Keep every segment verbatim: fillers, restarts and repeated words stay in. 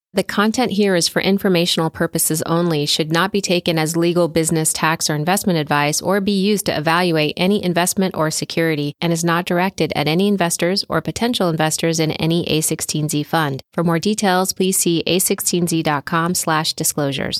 The content here is for informational purposes only, should not be taken as legal, business, tax, or investment advice, or be used to evaluate any investment or security, and is not directed at any investors or potential investors in any A sixteen Z fund. For more details, please see a sixteen z dot com slash disclosures.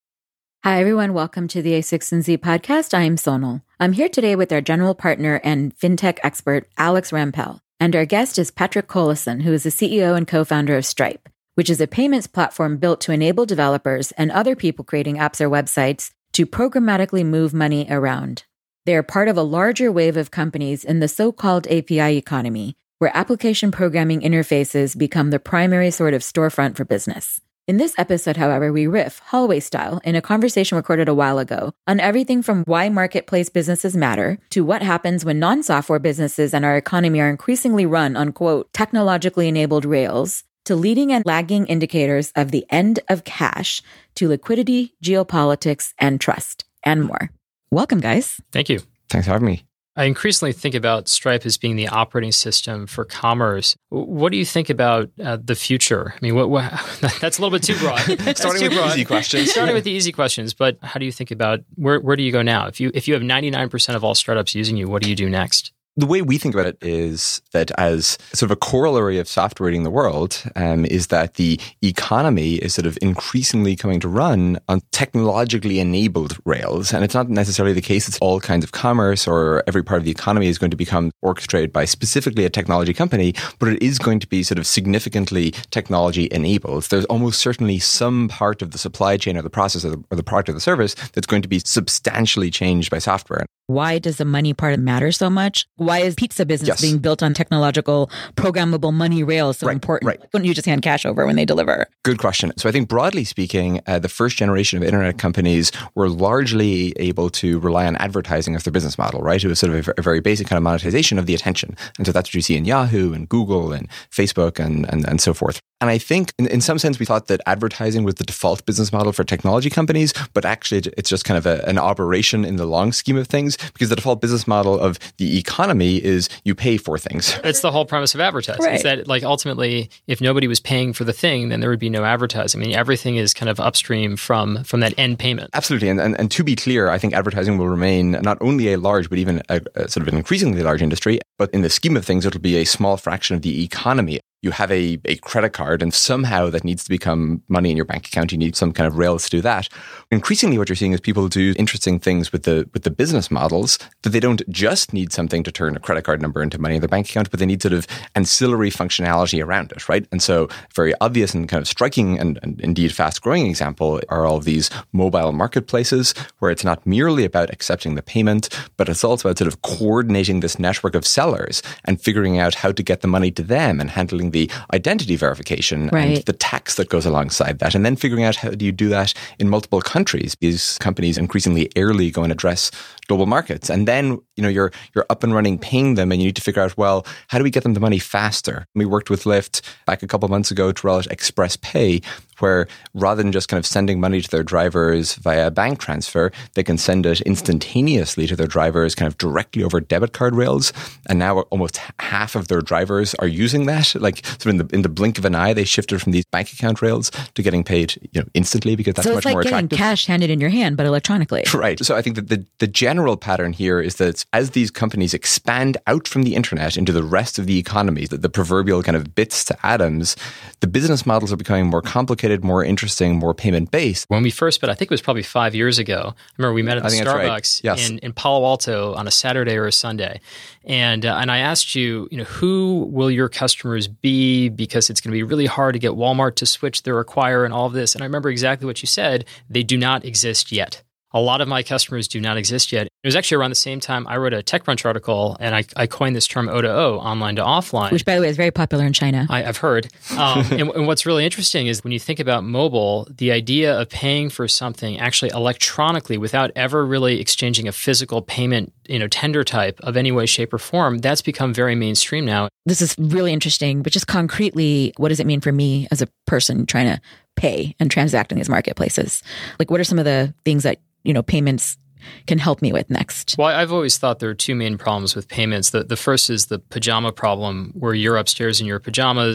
Hi, everyone. Welcome to the A sixteen Z podcast. I'm Sonal. I'm here today with our general partner and fintech expert, Alex Rampell. And our guest is Patrick Collison, who is the C E O and co-founder of Stripe, which is a payments platform built to enable developers and other people creating apps or websites to programmatically move money around. They are part of a larger wave of companies in the so-called A P I economy, where application programming interfaces become the primary sort of storefront for business. In this episode, however, we riff, hallway style, in a conversation recorded a while ago on everything from why marketplace businesses matter to what happens when non-software businesses and our economy are increasingly run on, quote, technologically enabled rails, to leading and lagging indicators of the end of cash, to liquidity, geopolitics, and trust, and more. Welcome, guys. Thank you. Thanks for having me. I increasingly think about Stripe as being the operating system for commerce. What do you think about uh, the future? I mean, what, what, that's a little bit too broad. Starting too with broad. the easy questions. Starting with the easy questions, but how do you think about where where do you go now? If you if you have ninety-nine percent of all startups using you, what do you do next? The way we think about it is that as sort of a corollary of software eating the world um, is that the economy is sort of increasingly coming to run on technologically enabled rails. And it's not necessarily the case. It's all kinds of commerce or every part of the economy is going to become orchestrated by specifically a technology company, but it is going to be sort of significantly technology enabled. There's almost certainly some part of the supply chain or the process or the, or the product or the service that's going to be substantially changed by software. Why does the money part matter so much? Why is pizza business yes. being built on technological, programmable money rails so right, important? Right. Wouldn't you just hand cash over when they deliver? Good question. So I think broadly speaking, uh, the first generation of internet companies were largely able to rely on advertising as their business model, right? It was sort of a, a very basic kind of monetization of the attention. And so that's what you see in Yahoo and Google and Facebook and, and, and so forth. And I think in, in some sense, we thought that advertising was the default business model for technology companies, but actually it's just kind of a, an aberration in the long scheme of things because the default business model of the economy is you pay for things. It's the whole premise of advertising. Right. Is that like ultimately, if nobody was paying for the thing, then there would be no advertising. I mean, everything is kind of upstream from, from that end payment. Absolutely. And, and and to be clear, I think advertising will remain not only a large, but even a, a sort of an increasingly large industry. But in the scheme of things, it'll be a small fraction of the economy. You have a, a credit card and somehow that needs to become money in your bank account. You need some kind of rails to do that. Increasingly what you're seeing is people do interesting things with the with the business models that they don't just need something to turn a credit card number into money in their bank account, but they need sort of ancillary functionality around it, right? And so very obvious and kind of striking and, and indeed fast growing example are all of these mobile marketplaces where it's not merely about accepting the payment, but it's also about sort of coordinating this network of sellers and figuring out how to get the money to them and handling the identity verification right. and the tax that goes alongside that. And then figuring out how do you do that in multiple countries. These companies increasingly early go and address global markets. And then, you know, you're you're up and running paying them and you need to figure out, well, how do we get them the money faster? We worked with Lyft back a couple of months ago to roll out Express Pay, where rather than just kind of sending money to their drivers via bank transfer, they can send it instantaneously to their drivers kind of directly over debit card rails. And now almost half of their drivers are using that. Like so in the in the blink of an eye, they shifted from these bank account rails to getting paid, you know, instantly because that's so much like more attractive. So it's like getting cash handed in your hand, but electronically. Right. So I think that the, the general pattern here is that as these companies expand out from the internet into the rest of the economy, the, the proverbial kind of bits to atoms, the business models are becoming more complicated, more interesting, more payment-based. When we first met, I think it was probably five years ago. I remember we met at the Starbucks right. yes. in, in Palo Alto on a Saturday or a Sunday. And uh, and I asked you, you know, who will your customers be? Because it's going to be really hard to get Walmart to switch their acquire and all of this. And I remember exactly what you said. They do not exist yet. A lot of my customers do not exist yet. It was actually around the same time I wrote a TechCrunch article, and I, I coined this term O to O, online to offline. Which, by the way, is very popular in China. I, I've heard. Um, and, and what's really interesting is when you think about mobile, the idea of paying for something actually electronically without ever really exchanging a physical payment, you know, tender type of any way, shape, or form, that's become very mainstream now. This is really interesting, but just concretely, what does it mean for me as a person trying to pay and transact in these marketplaces? Like, what are some of the things that, you know, payments can help me with next? Well, I've always thought there are two main problems with payments. The, the first is the pajama problem, where you're upstairs in your pajamas.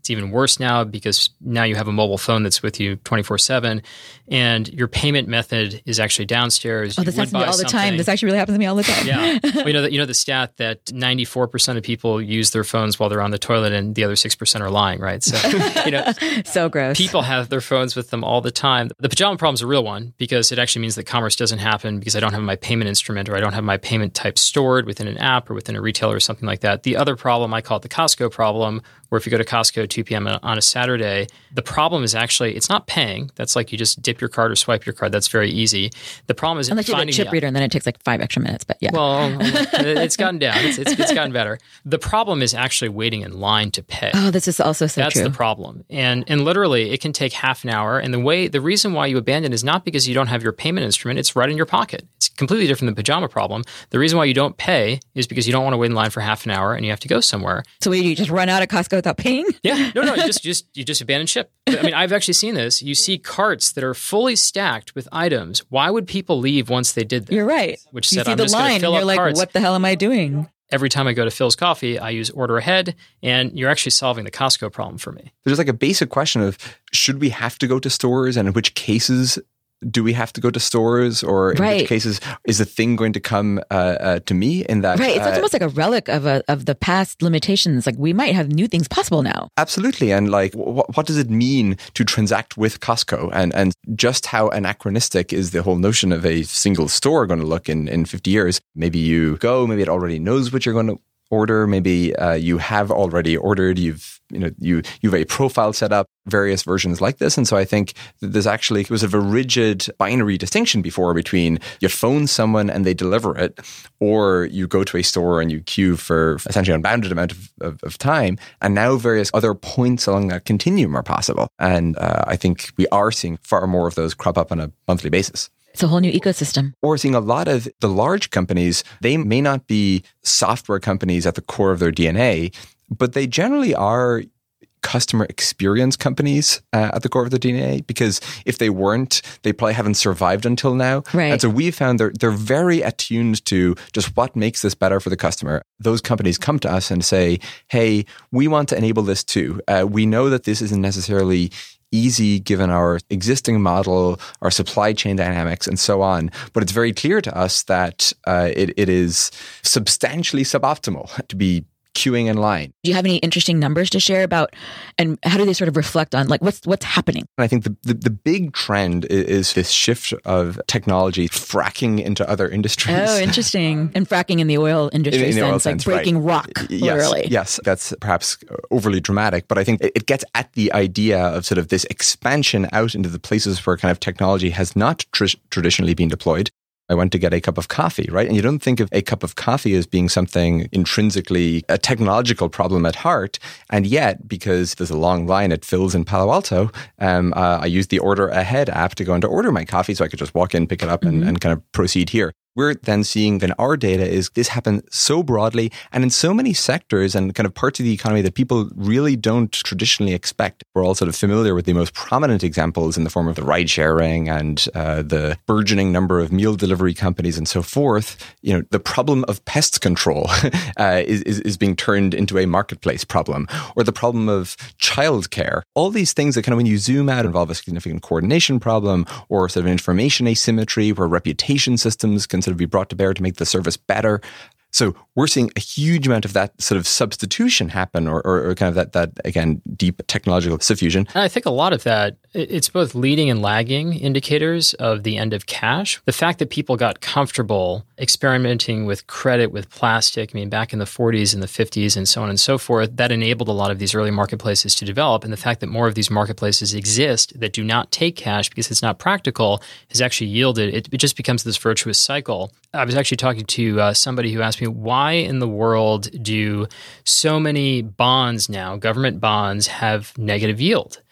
It's even worse now because now you have a mobile phone that's with you twenty-four seven, and your payment method is actually downstairs. Oh, this happens to me all the time. This actually really happens to me all the time. Yeah. Well, you know, the, you know the stat that ninety-four percent of people use their phones while they're on the toilet and the other six percent are lying, right? So, you know, so gross. People have their phones with them all the time. The pajama problem is a real one because it actually means that commerce doesn't happen because I don't have my payment instrument or I don't have my payment type stored within an app or within a retailer or something like that. The other problem, I call it the Costco problem, where if you go to Costco at two p.m. on a Saturday, the problem is actually, it's not paying. That's like you just dip your card or swipe your card. That's very easy. The problem is Unless finding you have a chip the, reader and then it takes like five extra minutes, but yeah. Well, it's gotten down. It's, it's, it's gotten better. The problem is actually waiting in line to pay. Oh, this is also so That's true. That's the problem. And and literally, it can take half an hour. And the way the reason why you abandon is not because you don't have your payment instrument. It's right in your pocket. It's completely different than the pajama problem. The reason why you don't pay is because you don't want to wait in line for half an hour and you have to go somewhere. So you just run out of Costco without paying? Yeah. No, no. You just, just, you just abandon ship. I mean, I've actually seen this. You see carts that are fully stacked with items. Why would people leave once they did that? You're right. Which you said, see I'm the just line fill and you're like, carts. What the hell am I doing? Every time I go to Phil's Coffee, I use order ahead, and you're actually solving the Costco problem for me. There's like a basic question of, should we have to go to stores, and in which cases do we have to go to stores, or in right. which cases is the thing going to come uh, uh, to me in that? Right. It's uh, almost like a relic of a, of the past limitations. Like we might have new things possible now. Absolutely. And like, w- what does it mean to transact with Costco? And and just how anachronistic is the whole notion of a single store going to look in, in fifty years? Maybe you go, maybe it already knows what you're going to order. Maybe uh, you have already ordered. You've you know you you've a profile set up. Various versions like this, and so I think that there's actually it was a very rigid binary distinction before between you phone someone and they deliver it, or you go to a store and you queue for essentially an unbounded amount of, of, of time. And now various other points along that continuum are possible, and uh, I think we are seeing far more of those crop up on a monthly basis. It's a whole new ecosystem. Or seeing a lot of the large companies, they may not be software companies at the core of their D N A, but they generally are customer experience companies uh, at the core of their D N A, because if they weren't, they probably haven't survived until now. Right. And so we've found they're, they're very attuned to just what makes this better for the customer. Those companies come to us and say, hey, we want to enable this too. Uh, we know that this isn't necessarily easy given our existing model, our supply chain dynamics, and so on. But it's very clear to us that uh, it, it is substantially suboptimal to be queuing in line. Do you have any interesting numbers to share about, and how do they sort of reflect on like what's what's happening? And I think the, the, the big trend is, is this shift of technology fracking into other industries. Oh, interesting. And fracking in the oil industry in, in sense, oil like sense, breaking right. rock, yes, literally. Yes, that's perhaps overly dramatic, but I think it, it gets at the idea of sort of this expansion out into the places where kind of technology has not tr- traditionally been deployed. I went to get a cup of coffee, right? And you don't think of a cup of coffee as being something intrinsically a technological problem at heart. And yet, because there's a long line at Phil's in Palo Alto, um, uh, I used the Order Ahead app to go and to order my coffee so I could just walk in, pick it up, and, Mm-hmm. and kind of proceed here. We're then seeing in our data is this happen so broadly and in so many sectors and kind of parts of the economy that people really don't traditionally expect. We're all sort of familiar with the most prominent examples in the form of the ride sharing and uh, the burgeoning number of meal delivery companies and so forth. You know, the problem of pest control uh, is, is, is being turned into a marketplace problem, or the problem of childcare. All these things that kind of, when you zoom out, involve a significant coordination problem or sort of an information asymmetry where reputation systems can sort of be brought to bear to make the service better. So we're seeing a huge amount of that sort of substitution happen, or, or, or kind of that, that, again, deep technological suffusion. And I think a lot of that, it's both leading and lagging indicators of the end of cash. The fact that people got comfortable experimenting with credit, with plastic, I mean, back in the forties and the fifties and so on and so forth, that enabled a lot of these early marketplaces to develop. And the fact that more of these marketplaces exist that do not take cash because it's not practical has actually yielded, it, it just becomes this virtuous cycle. I was actually talking to uh, somebody who asked me, why in the world do so many bonds now, government bonds, have negative yield?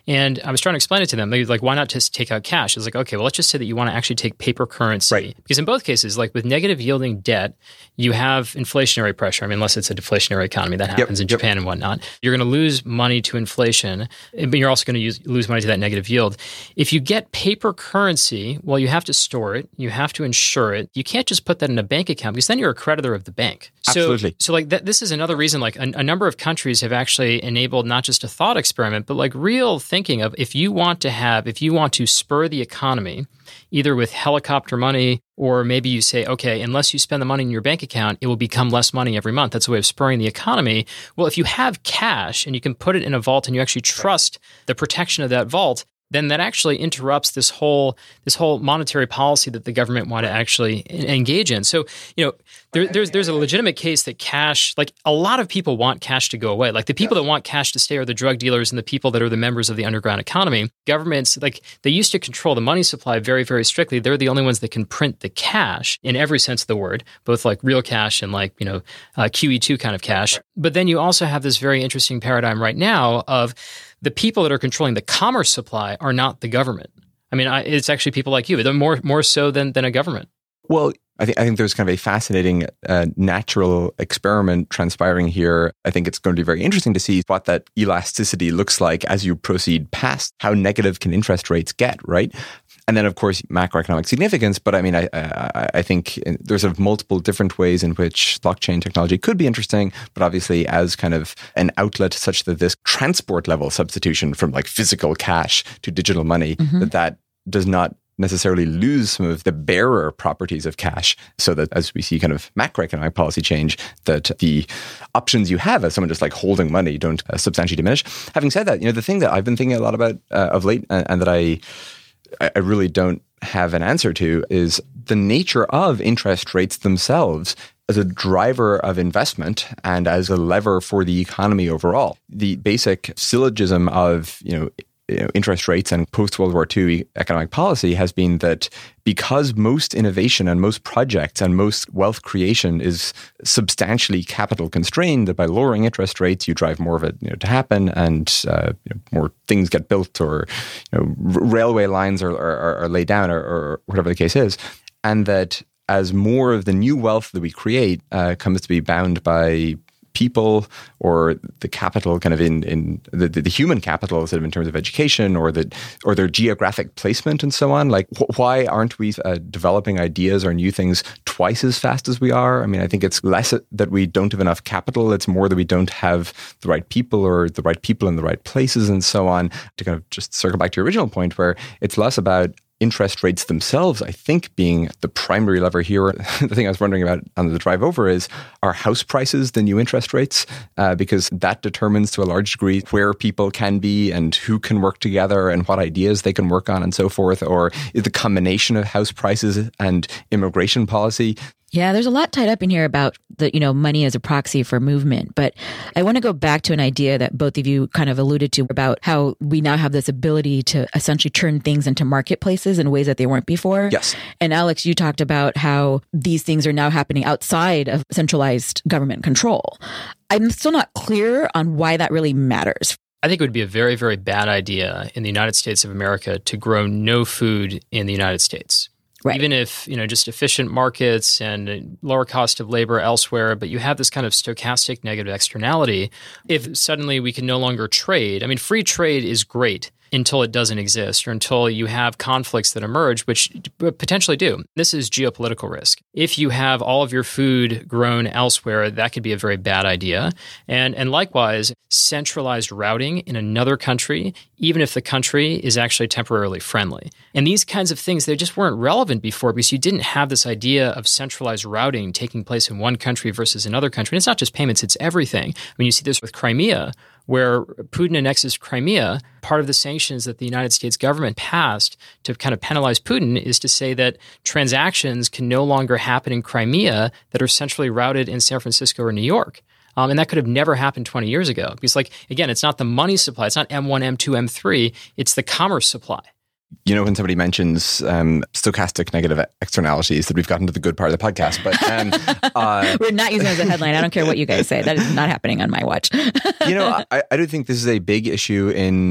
And I was trying to explain it to them. They were like, why not just take out cash? I was like, okay, well, let's just say that you want to actually take paper currency. Right. Because in both cases, like with negative yielding debt, you have inflationary pressure. I mean, unless it's a deflationary economy, that happens yep, in yep. Japan and whatnot. You're going to lose money to inflation, but you're also going to use, lose money to that negative yield. If you get paper currency, well, you have to store it. You have to insure it. You can't just put that in a bank account because then you're a creditor of the bank. Absolutely. So, so like that, this is another reason, like a, a number of countries have actually enabled not just a thought experiment, but like real thinking of if you want to have, if you want to spur the economy, either with helicopter money, or maybe you say, okay, unless you spend the money in your bank account, it will become less money every month. That's a way of spurring the economy. Well, if you have cash and you can put it in a vault and you actually trust the protection of that vault, then that actually interrupts this whole this whole monetary policy that the government want to actually engage in. So, you know, there, there's there's a legitimate case that cash, like a lot of people want cash to go away. Like the people that want cash to stay are the drug dealers and the people that are the members of the underground economy. Governments, like they used to control the money supply very, very strictly. They're the only ones that can print the cash in every sense of the word, both like real cash and like, you know, uh, Q E two kind of cash. But then you also have this very interesting paradigm right now of the people that are controlling the commerce supply are not the government. I mean, I, it's actually people like you. They're more more so than than a government. Well, I think I think there's kind of a fascinating uh, natural experiment transpiring here. I think it's going to be very interesting to see what that elasticity looks like as you proceed past how negative can interest rates get, right? And then, of course, macroeconomic significance. But I mean, I, I, I think there's sort of multiple different ways in which blockchain technology could be interesting. But obviously, as kind of an outlet such that this transport level substitution from like physical cash to digital money, mm-hmm. that that does not necessarily lose some of the bearer properties of cash, so that as we see kind of macroeconomic policy change, that the options you have as someone just like holding money don't uh, substantially diminish. Having said that, you know, the thing that I've been thinking a lot about uh, of late, and, and that I I really don't have an answer to, is the nature of interest rates themselves as a driver of investment and as a lever for the economy overall. The basic syllogism of, you know, You know, interest rates and post-World War Two economic policy has been that because most innovation and most projects and most wealth creation is substantially capital constrained, that by lowering interest rates, you drive more of it, you know, to happen, and uh, you know, more things get built, or you know, r- railway lines are, are, are laid down, or, or whatever the case is, and that as more of the new wealth that we create uh, comes to be bound by people, or the capital kind of in, in the, the, the human capital sort of in terms of education, or the or their geographic placement and so on. Like, wh- why aren't we uh, developing ideas or new things twice as fast as we are? I mean, I think it's less that we don't have enough capital. It's more that we don't have the right people, or the right people in the right places and so on. To kind of just circle back to your original point, where it's less about interest rates themselves, I think, being the primary lever here. The thing I was wondering about on the drive over is, are house prices the new interest rates? Uh, because that determines to a large degree where people can be and who can work together and what ideas they can work on and so forth. Or is the combination of house prices and immigration policy? Yeah, there's a lot tied up in here about the, you know, money as a proxy for movement. But I want to go back to an idea that both of you kind of alluded to about how we now have this ability to essentially turn things into marketplaces in ways that they weren't before. Yes. And Alex, you talked about how these things are now happening outside of centralized government control. I'm still not clear on why that really matters. I think it would be a very, very bad idea in the United States of America to grow no food in the United States. Right. Even if, you know, just efficient markets and lower cost of labor elsewhere, but you have this kind of stochastic negative externality. If suddenly we can no longer trade, I mean, free trade is great until it doesn't exist, or until you have conflicts that emerge, which potentially do. This is geopolitical risk. If you have all of your food grown elsewhere, that could be a very bad idea. And and likewise, centralized routing in another country, even if the country is actually temporarily friendly. And these kinds of things, they just weren't relevant before, because you didn't have this idea of centralized routing taking place in one country versus another country. And it's not just payments, it's everything. I mean, you see this with Crimea, where Putin annexes Crimea. Part of the sanctions that the United States government passed to kind of penalize Putin is to say that transactions can no longer happen in Crimea that are centrally routed in San Francisco or New York. Um, and that could have never happened twenty years ago. Because, like, again, it's not the money supply. It's not M one, M two, M three. It's the commerce supply. You know, when somebody mentions um, stochastic negative externalities, that we've gotten to the good part of the podcast. But um, uh, we're not using it as a headline. I don't care what you guys say. That is not happening on my watch. You know, I, I do think this is a big issue in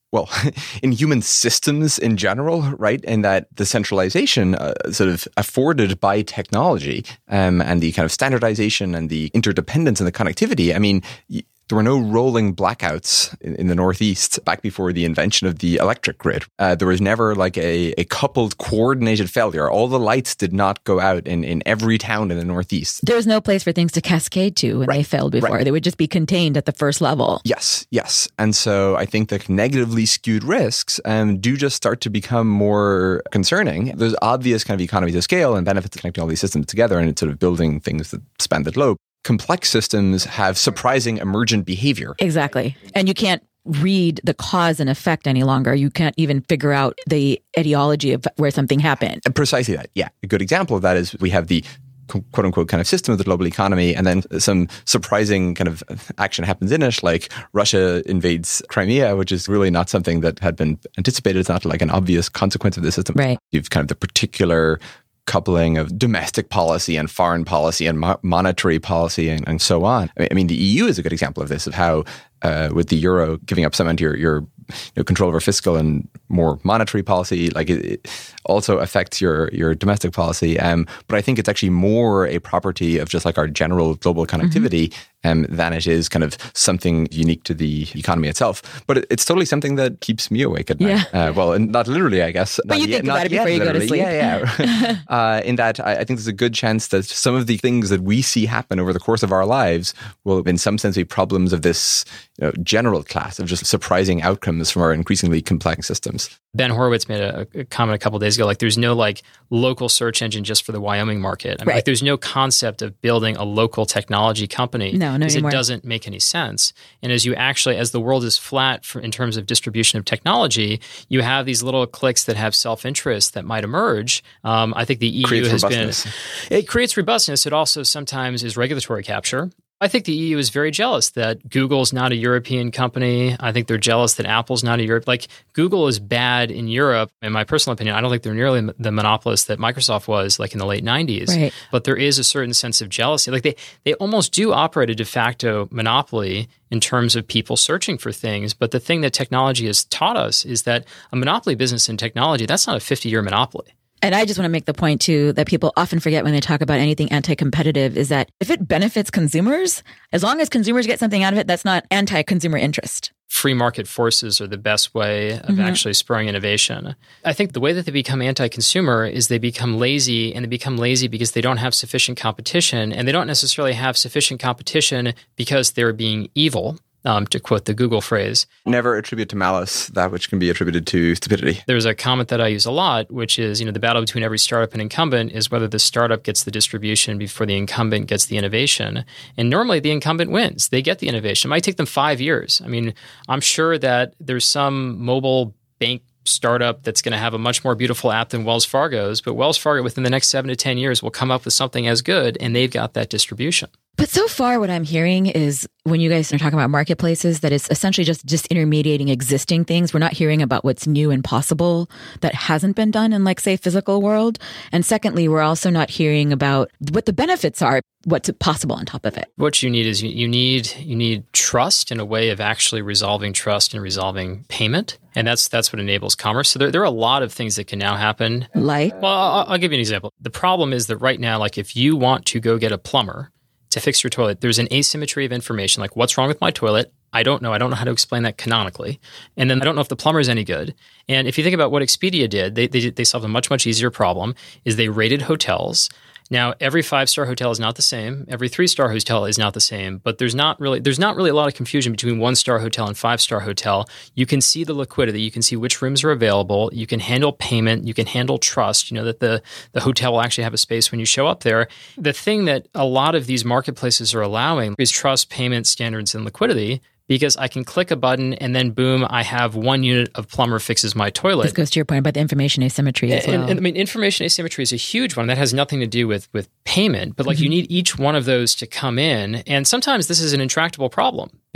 well, in human systems in general, right? And that the centralization uh, sort of afforded by technology um, and the kind of standardization and the interdependence and the connectivity. I mean, y- there were no rolling blackouts in, in the Northeast back before the invention of the electric grid. Uh, there was never like a, a coupled, coordinated failure. All the lights did not go out in, in every town in the Northeast. There was no place for things to cascade to when right. they failed before. Right. They would just be contained at the first level. Yes, yes. And so I think the negatively skewed risks um, do just start to become more concerning. There's obvious kind of economies of scale and benefits of connecting all these systems together and it's sort of building things that span the globe. Complex systems have surprising emergent behavior. Exactly. And you can't read the cause and effect any longer. You can't even figure out the etiology of where something happened. Precisely that. Yeah. A good example of that is we have the quote unquote kind of system of the global economy, and then some surprising kind of action happens in it, like Russia invades Crimea, which is really not something that had been anticipated. It's not like an obvious consequence of the system. Right. You've kind of the particular coupling of domestic policy and foreign policy and mo- monetary policy and, and so on. I mean, the E U is a good example of this, of how uh, with the euro giving up some of your, your you know, control over fiscal and more monetary policy, like it, it also affects your, your domestic policy. Um, but I think it's actually more a property of just like our general global connectivity mm-hmm. um, than it is kind of something unique to the economy itself. But it, it's totally something that keeps me awake at night. Yeah. Uh, well, and not literally, I guess. But not you yet, think about it before you literally. go to sleep. Yeah, yeah. uh, in that, I, I think there's a good chance that some of the things that we see happen over the course of our lives will, in some sense, be problems of this you know, general class of just surprising outcomes from our increasingly complex systems. Ben Horowitz made a, a comment a couple of days ago, like there's no like local search engine just for the Wyoming market. I mean, right. like there's no concept of building a local technology company. No, no because anymore. It doesn't make any sense. And as you actually, as the world is flat for, in terms of distribution of technology, you have these little cliques that have self-interest that might emerge. Um, I think the E U creates has robustness. been, it creates robustness. It also sometimes is regulatory capture. I think the E U is very jealous that Google's not a European company. I think they're jealous that Apple's not a Europe. Like Google is bad in Europe. In my personal opinion, I don't think they're nearly the monopolist that Microsoft was like in the late nineties. Right. But there is a certain sense of jealousy. Like they, they almost do operate a de facto monopoly in terms of people searching for things. But the thing that technology has taught us is that a monopoly business in technology, that's not a fifty-year monopoly. And I just want to make the point, too, that people often forget when they talk about anything anti-competitive is that if it benefits consumers, as long as consumers get something out of it, that's not anti-consumer interest. Free market forces are the best way of mm-hmm. actually spurring innovation. I think the way that they become anti-consumer is they become lazy, and they become lazy because they don't have sufficient competition, and they don't necessarily have sufficient competition because they're being evil. Um, to quote the Google phrase. Never attribute to malice that which can be attributed to stupidity. There's a comment that I use a lot, which is, you know, the battle between every startup and incumbent is whether the startup gets the distribution before the incumbent gets the innovation. And normally the incumbent wins. They get the innovation. It might take them five years. I mean, I'm sure that there's some mobile bank startup that's going to have a much more beautiful app than Wells Fargo's, but Wells Fargo within the next seven to ten years will come up with something as good, and they've got that distribution. But so far, what I'm hearing is when you guys are talking about marketplaces, that it's essentially just disintermediating existing things. We're not hearing about what's new and possible that hasn't been done in, like, say, physical world. And secondly, we're also not hearing about what the benefits are, what's possible on top of it. What you need is you, you need you need trust in a way of actually resolving trust and resolving payment. And that's that's what enables commerce. So there, there are a lot of things that can now happen. Like? Well, I'll, I'll give you an example. The problem is that right now, like if you want to go get a plumber to fix your toilet, there's an asymmetry of information, like what's wrong with my toilet? I don't know. I don't know how to explain that canonically. And then I don't know if the plumber is any good. And if you think about what Expedia did, they, they, they solved a much, much easier problem, is they rated hotels. Now, every five-star hotel is not the same. Every three-star hotel is not the same. But there's not really there's not really a lot of confusion between one-star hotel and five-star hotel. You can see the liquidity. You can see which rooms are available. You can handle payment. You can handle trust. You know that the, the hotel will actually have a space when you show up there. The thing that a lot of these marketplaces are allowing is trust, payment, standards, and liquidity. Because I can click a button and then boom, I have one unit of plumber fixes my toilet. This goes to your point about the information asymmetry as well. And, and I mean, information asymmetry is a huge one. That has nothing to do with, with payment, but like mm-hmm. you need each one of those to come in. And sometimes this is an intractable problem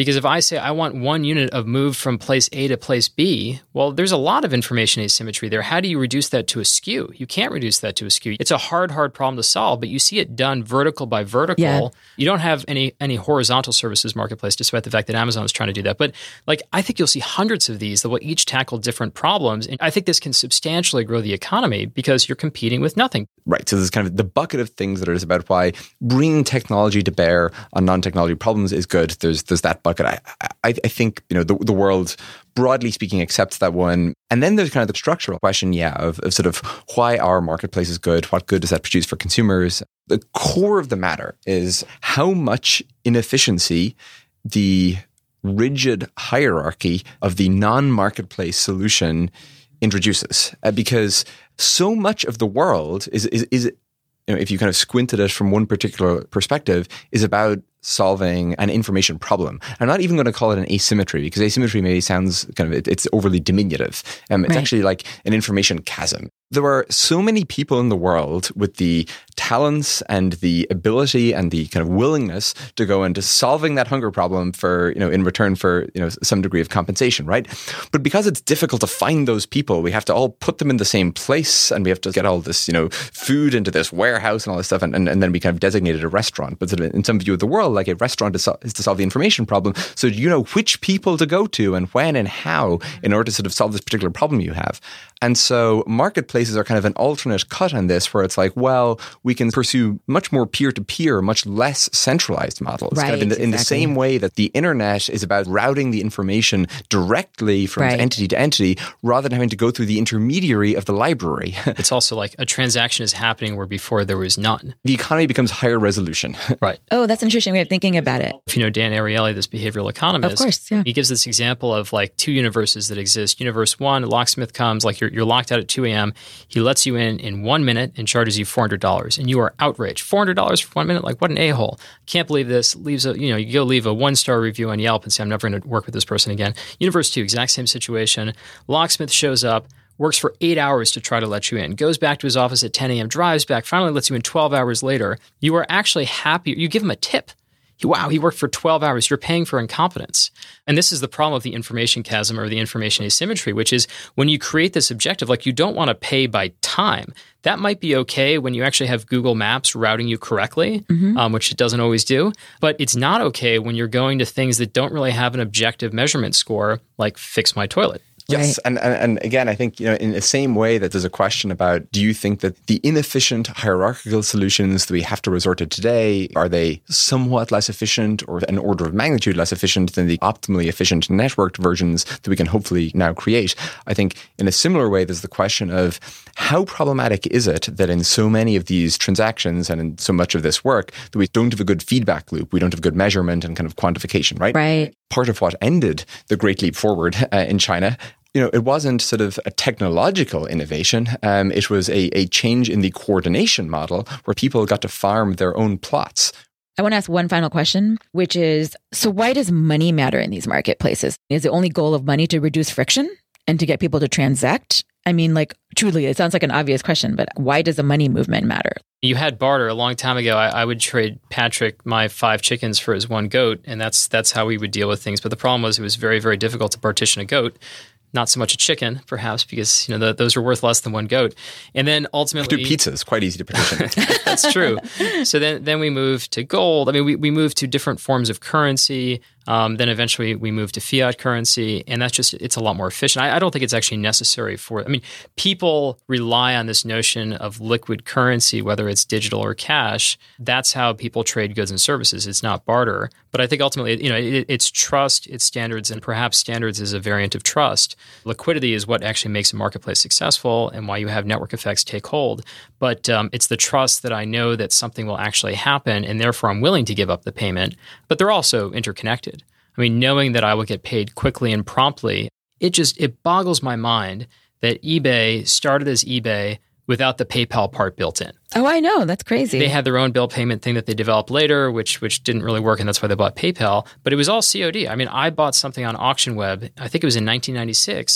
Because if I say I want one unit of move from place A to place B, well, there's a lot of information asymmetry there. How do you reduce that to a skew? You can't reduce that to a skew. It's a hard, hard problem to solve, but you see it done vertical by vertical. Yeah. You don't have any any horizontal services marketplace, despite the fact that Amazon is trying to do that. But like, I think you'll see hundreds of these that will each tackle different problems. And I think this can substantially grow the economy because you're competing with nothing. Right. So there's kind of the bucket of things that are about why bringing technology to bear on non-technology problems is good. There's there's that bucket. I I, I think, you know, the, the world, broadly speaking, accepts that one. And then there's kind of the structural question, yeah, of, of sort of why our marketplace is good. What good does that produce for consumers? The core of the matter is how much inefficiency the rigid hierarchy of the non-marketplace solution introduces. Uh, because so much of the world is, is, is you know, if you kind of squint at it from one particular perspective, is about solving an information problem. I'm not even going to call it an asymmetry, because asymmetry maybe sounds kind of, it, it's overly diminutive. Um, it's right. actually like an information chasm. There are so many people in the world with the talents and the ability and the kind of willingness to go into solving that hunger problem for, you know, in return for, you know, some degree of compensation, right? But because it's difficult to find those people, we have to all put them in the same place, and we have to get all this, you know, food into this warehouse and all this stuff, and, and, and then we kind of designated a restaurant. But sort of in some view of the world, like a restaurant is, is to solve the information problem. So you know which people to go to and when and how in order to sort of solve this particular problem you have. And so marketplaces are kind of an alternate cut on this, where it's like, well, we can pursue much more peer-to-peer, much less centralized models. Right, kind of in, the, exactly. in the same way that the internet is about routing the information directly from Right. entity to entity, rather than having to go through the intermediary of the library. It's also like a transaction is happening where before there was none. The economy becomes higher resolution. Right. Oh, that's an interesting way of thinking about it. If you know Dan Ariely, this behavioral economist, Of course, yeah. he gives this example of like two universes that exist. Universe one, a locksmith comes, like you're, you're locked out at two a.m. He lets you in in one minute and charges you four hundred dollars. And you are outraged. four hundred dollars for one minute? Like, what an a-hole. Can't believe this. Leaves a, you know, you go leave a one-star review on Yelp and say, I'm never going to work with this person again. Universe two, exact same situation. Locksmith shows up, works for eight hours to try to let you in, goes back to his office at ten a.m., drives back, finally lets you in twelve hours later. You are actually happy. You give him a tip. Wow, he worked for twelve hours. You're paying for incompetence. And this is the problem of the information chasm or the information asymmetry, which is when you create this objective, like you don't want to pay by time. That might be okay when you actually have Google Maps routing you correctly, mm-hmm. um, which it doesn't always do. But it's not okay when you're going to things that don't really have an objective measurement score, like fix my toilet. Yes. Right. And, and and again, I think, you know, in the same way that there's a question about, do you think that the inefficient hierarchical solutions that we have to resort to today, are they somewhat less efficient or an order of magnitude less efficient than the optimally efficient networked versions that we can hopefully now create? I think in a similar way, there's the question of how problematic is it that in so many of these transactions and in so much of this work that we don't have a good feedback loop, we don't have good measurement and kind of quantification, right? Right. Part of what ended the Great Leap Forward uh, in China, you know, it wasn't sort of a technological innovation. Um, it was a, a change in the coordination model where people got to farm their own plots. I want to ask one final question, which is, so why does money matter in these marketplaces? Is the only goal of money to reduce friction and to get people to transact? I mean, like, truly, it sounds like an obvious question, but why does the money movement matter? You had barter a long time ago. I, I would trade Patrick my five chickens for his one goat, and that's that's how we would deal with things. But the problem was it was very, very difficult to partition a goat. Not so much a chicken, perhaps, because you know the, those are worth less than one goat. And then ultimately, Do pizzas, quite easy to partition. That's true. So then, then we moved to gold. I mean, we we moved to different forms of currency. Um, then eventually we moved to fiat currency, and that's just, it's a lot more efficient. I, I don't think it's actually necessary for, I mean, people rely on this notion of liquid currency, whether it's digital or cash. That's how people trade goods and services. It's not barter. But I think ultimately, you know, it, it's trust, it's standards, and perhaps standards is a variant of trust. Liquidity is what actually makes a marketplace successful and why you have network effects take hold. But um, it's the trust that I know that something will actually happen, and therefore I'm willing to give up the payment. But they're also interconnected. I mean, knowing that I will get paid quickly and promptly, it just, it boggles my mind that eBay started as eBay without the PayPal part built in. Oh, I know. That's crazy. They had their own bill payment thing that they developed later, which which didn't really work, and that's why they bought PayPal. But it was all C O D. I mean, I bought something on AuctionWeb, I think it was in nineteen ninety-six,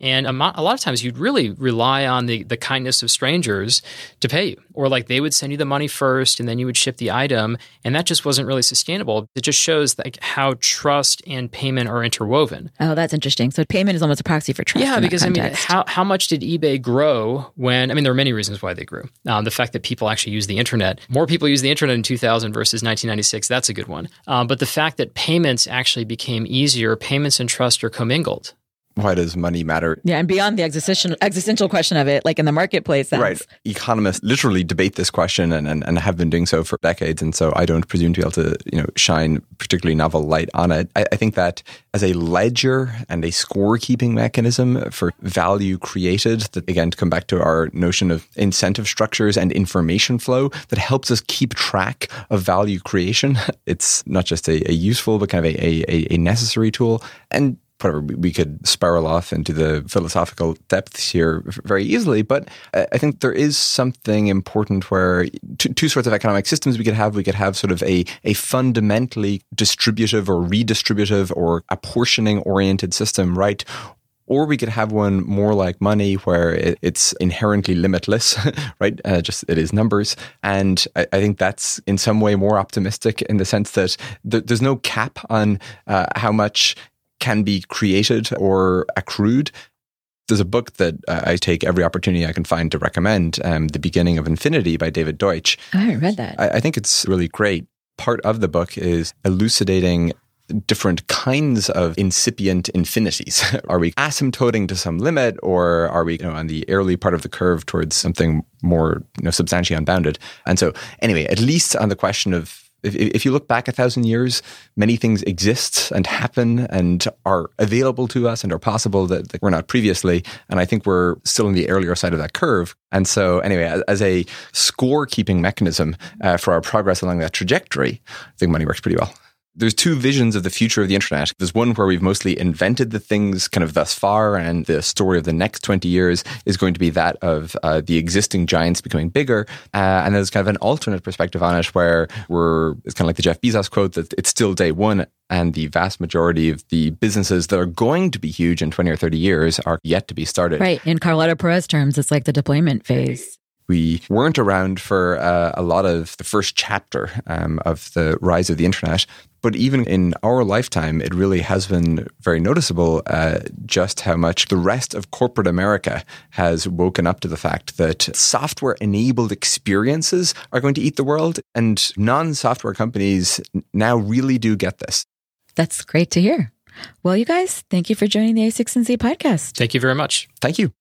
And a, mo- a lot of times you'd really rely on the, the kindness of strangers to pay you. Or like they would send you the money first and then you would ship the item. And that just wasn't really sustainable. It just shows like how trust and payment are interwoven. Oh, that's interesting. So payment is almost a proxy for trust. Yeah, in that because I mean, context. how, how much did eBay grow when, I mean, there are many reasons why they grew. Um, the fact that people actually use the internet. More people use the internet in two thousand versus nineteen ninety-six. That's a good one. Um, but the fact that payments actually became easier, payments and trust are commingled. Why does money matter? Yeah, and beyond the existential existential question of it, like in the marketplace sense. Right. Economists literally debate this question and, and, and have been doing so for decades. And so I don't presume to be able to, you know, shine particularly novel light on it. I, I think that as a ledger and a scorekeeping mechanism for value created, that again, to come back to our notion of incentive structures and information flow that helps us keep track of value creation. It's not just a, a useful, but kind of a, a, a necessary tool. And whatever, we could spiral off into the philosophical depths here very easily, but I think there is something important where two, two sorts of economic systems we could have. We could have sort of a, a fundamentally distributive or redistributive or apportioning oriented system, right? Or we could have one more like money where it, it's inherently limitless, right? Uh, just it is numbers. And I, I think that's in some way more optimistic in the sense that th- there's no cap on uh, how much can be created or accrued. There's a book that uh, I take every opportunity I can find to recommend, um, The Beginning of Infinity by David Deutsch. I haven't read that. I, I think it's really great. Part of the book is elucidating different kinds of incipient infinities. Are we asymptoting to some limit, or are we, you know, on the early part of the curve towards something more, you know, substantially unbounded? And so anyway, at least on the question of If, if you look back a thousand years, many things exist and happen and are available to us and are possible that, that were not previously. And I think we're still on the earlier side of that curve. And so anyway, as, as a score-keeping mechanism uh, for our progress along that trajectory, I think money works pretty well. There's two visions of the future of the internet. There's one where we've mostly invented the things kind of thus far, and the story of the next twenty years is going to be that of uh, the existing giants becoming bigger. Uh, and there's kind of an alternate perspective on it where we're, it's kind of like the Jeff Bezos quote that it's still day one, and the vast majority of the businesses that are going to be huge in twenty or thirty years are yet to be started. Right. In Carlota Perez terms, it's like the deployment phase. We weren't around for uh, a lot of the first chapter um, of the rise of the internet. But even in our lifetime, it really has been very noticeable uh, just how much the rest of corporate America has woken up to the fact that software-enabled experiences are going to eat the world. And non-software companies now really do get this. That's great to hear. Well, you guys, thank you for joining the A six and Z podcast. Thank you very much. Thank you.